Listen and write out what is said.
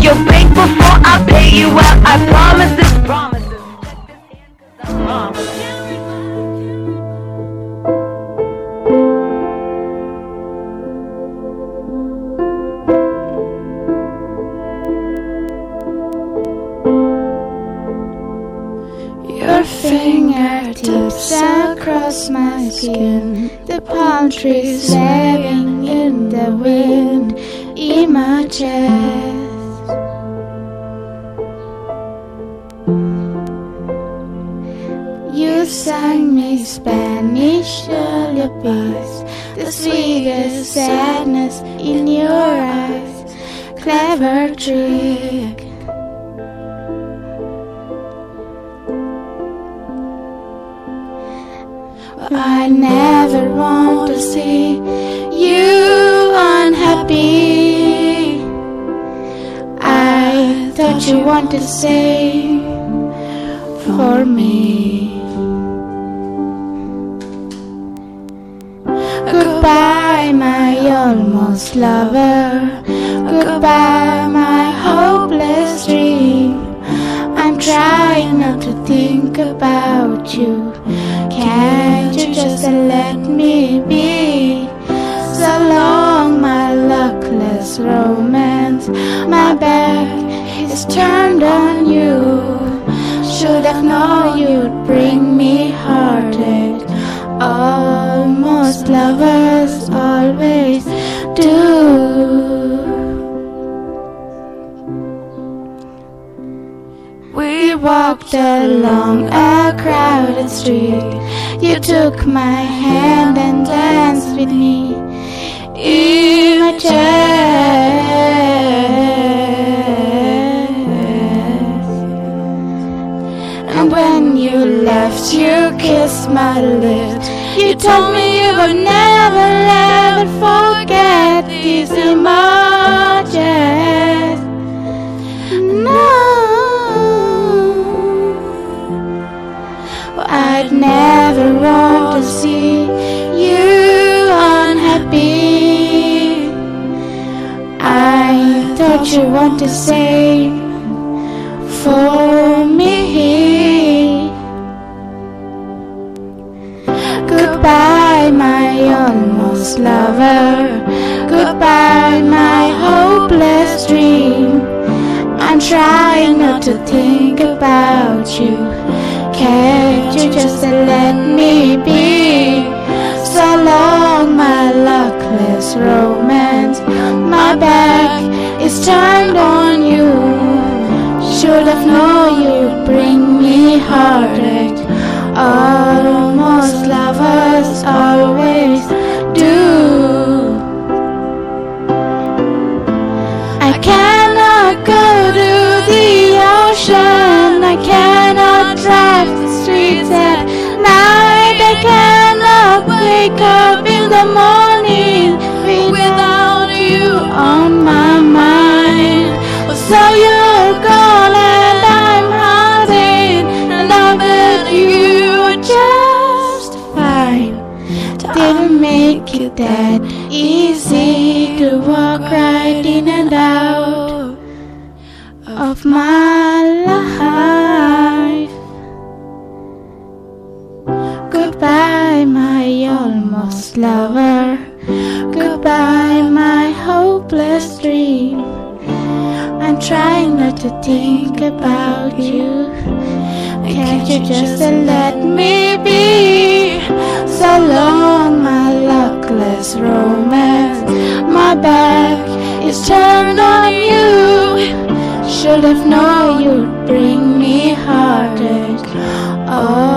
you'll break before I pay you out. I promise this, promises. Your fingertips across my skin, the palm trees swaying in the wind, in my chest. You sang me Spanish lullabies, the sweetest sadness in your eyes, clever trick. I never want to see you unhappy. I thought you wanted to say for me. Goodbye, my almost lover. Goodbye, my hopeless dream. I'm trying not to think about you. Can't you just let me be? So long, my luckless romance. My back is turned on you. Should have known you'd bring me heartache. Almost lovers always do. We walked along a crowded street. You took my hand and danced with me in my chest. And when you left, you kissed my lips. You told me you would never ever forget these images. No, I'd never want to see you unhappy. I thought you want to say for me. Goodbye, my almost lover. Goodbye, my hopeless dream. I'm trying not to think about you. Can't you just let me be? So long, my luckless romance. My back is turned on you. Should have known you'd bring me heartache. Almost lovers always do. I cannot go to the ocean. I cannot drive the streets at night. I cannot wake up in the morning without you on my mind. So you're gone and I'm hiding, and I bet you were just fine. Didn't make it that easy to walk right in and out of my life. Goodbye, my almost lover. Goodbye, my hopeless dream. I'm trying not to think about you. Can't you just let me be? So long, my luckless romance. My back is turned on you. Should have known you'd bring me heartache. Oh,